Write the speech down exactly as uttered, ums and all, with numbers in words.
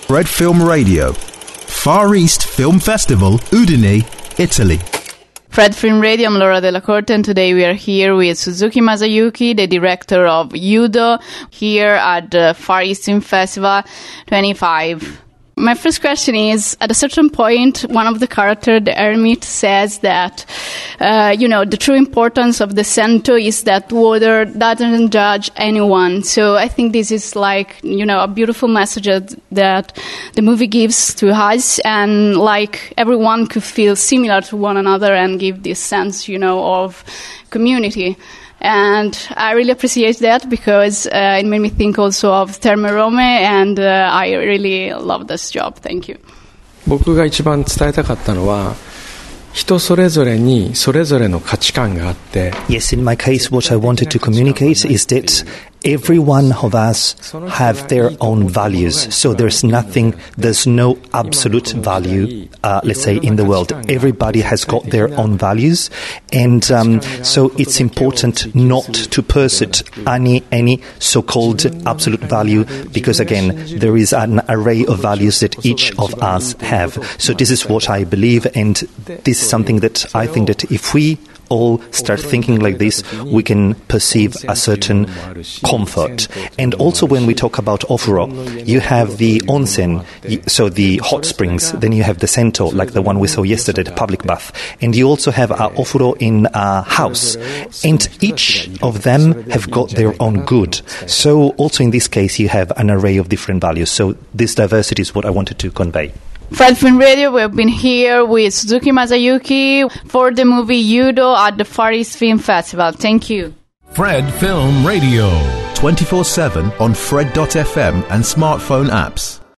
Fred Film Radio, Far East Film Festival, Udine, Italy. Fred Film Radio, I'm Laura Della Corte, and today we are here with Suzuki Masayuki, the director of Yudo, here at the Far East Film Festival twenty-five. My first question is, at a certain point, one of the characters, the eremit, says that, uh, you know, the true importance of the Sento is that water doesn't judge anyone. So I think this is like, you know, a beautiful message that the movie gives to us, and like everyone could feel similar to one another and give this sense, you know, of community. And I really appreciate that because uh, it made me think also of Terme Rome, and uh, I really love this job. Thank you. 僕が一番伝えたかったのは、人それぞれにそれぞれの価値観があって。 Yes, in my case, what I wanted to communicate is that every one of us have their own values. So there's nothing, there's no absolute value, uh, let's say, in the world. Everybody has got their own values. And um, so it's important not to pursue any, any so-called absolute value, because, again, there is an array of values that each of us have. So this is what I believe, and this is something that I think that if we all start thinking like this, we can perceive a certain comfort. And also when we talk about ofuro, you have the onsen, so the hot springs, then you have the sento, like the one we saw yesterday, the public bath, and you also have a ofuro in a house, and each of them have got their own good. So also in this case you have an array of different values. So this diversity is what I wanted to convey. Fred Film Radio, we've been here with Suzuki Masayuki for the movie Yudo at the Far East Film Festival. Thank you. Fred Film Radio, twenty-four seven on Fred dot f m and smartphone apps.